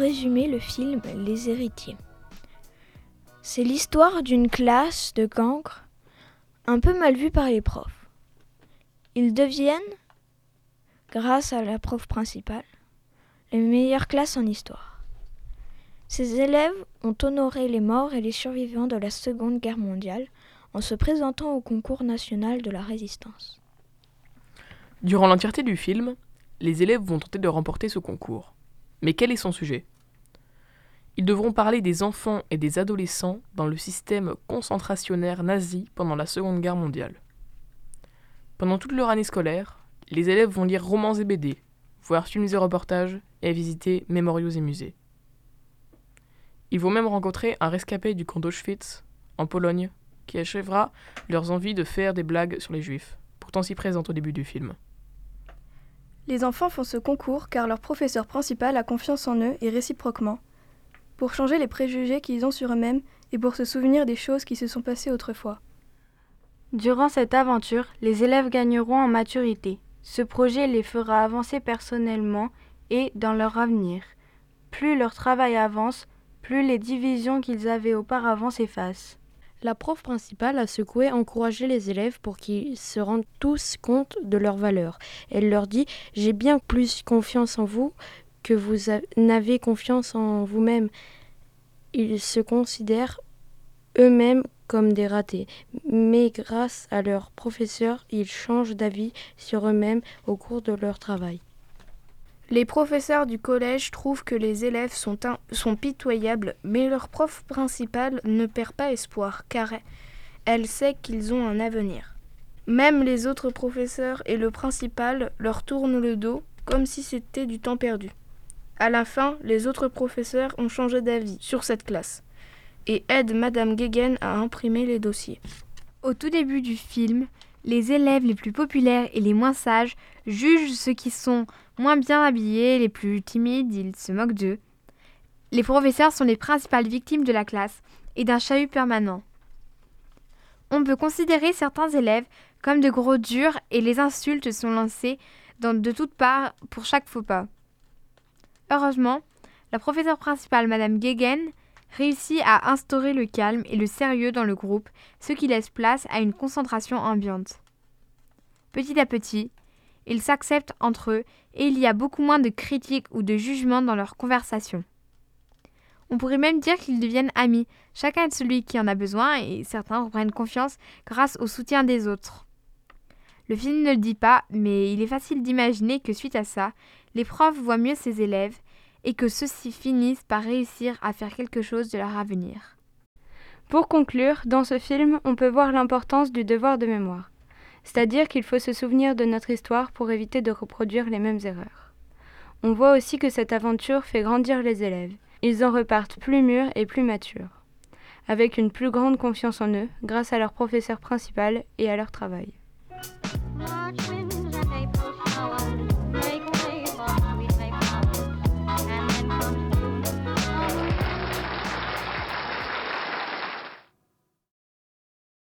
résumer le film Les Héritiers. C'est l'histoire d'une classe de cancres un peu mal vue par les profs. Ils deviennent, grâce à la prof principale, les meilleures classes en histoire. Ces élèves ont honoré les morts et les survivants de la Seconde Guerre mondiale en se présentant au concours national de la Résistance. Durant l'entièreté du film, les élèves vont tenter de remporter ce concours. Mais quel est son sujet ? Ils devront parler des enfants et des adolescents dans le système concentrationnaire nazi pendant la Seconde Guerre mondiale. Pendant toute leur année scolaire, les élèves vont lire romans et BD, voir films et reportages et visiter mémoriaux et musées. Ils vont même rencontrer un rescapé du camp d'Auschwitz, en Pologne, qui achèvera leurs envies de faire des blagues sur les juifs, pourtant si présentes au début du film. Les enfants font ce concours car leur professeur principal a confiance en eux et réciproquement, pour changer les préjugés qu'ils ont sur eux-mêmes et pour se souvenir des choses qui se sont passées autrefois. Durant cette aventure, les élèves gagneront en maturité. Ce projet les fera avancer personnellement et dans leur avenir. Plus leur travail avance, plus les divisions qu'ils avaient auparavant s'effacent. La prof principale a secoué, encouragé les élèves pour qu'ils se rendent tous compte de leurs valeurs. Elle leur dit « J'ai bien plus confiance en vous que vous n'avez confiance en vous-même ». Ils se considèrent eux-mêmes comme des ratés, mais grâce à leur professeur, ils changent d'avis sur eux-mêmes au cours de leur travail. Les professeurs du collège trouvent que les élèves sont pitoyables, mais leur prof principale ne perd pas espoir, car elle sait qu'ils ont un avenir. Même les autres professeurs et le principal leur tournent le dos, comme si c'était du temps perdu. À la fin, les autres professeurs ont changé d'avis sur cette classe et aident Madame Guéguen à imprimer les dossiers. Au tout début du film, les élèves les plus populaires et les moins sages jugent ceux qui sont moins bien habillés, les plus timides, ils se moquent d'eux. Les professeurs sont les principales victimes de la classe et d'un chahut permanent. On peut considérer certains élèves comme de gros durs et les insultes sont lancées de toutes parts pour chaque faux pas. Heureusement, la professeure principale, Madame Guéguen, réussit à instaurer le calme et le sérieux dans le groupe, ce qui laisse place à une concentration ambiante. Petit à petit, ils s'acceptent entre eux et il y a beaucoup moins de critiques ou de jugements dans leurs conversations. On pourrait même dire qu'ils deviennent amis, chacun est celui qui en a besoin et certains reprennent confiance grâce au soutien des autres. Le film ne le dit pas, mais il est facile d'imaginer que suite à ça, les profs voient mieux ses élèves et que ceux-ci finissent par réussir à faire quelque chose de leur avenir. Pour conclure, dans ce film, on peut voir l'importance du devoir de mémoire. C'est-à-dire qu'il faut se souvenir de notre histoire pour éviter de reproduire les mêmes erreurs. On voit aussi que cette aventure fait grandir les élèves. Ils en repartent plus mûrs et plus matures, avec une plus grande confiance en eux grâce à leur professeur principal et à leur travail.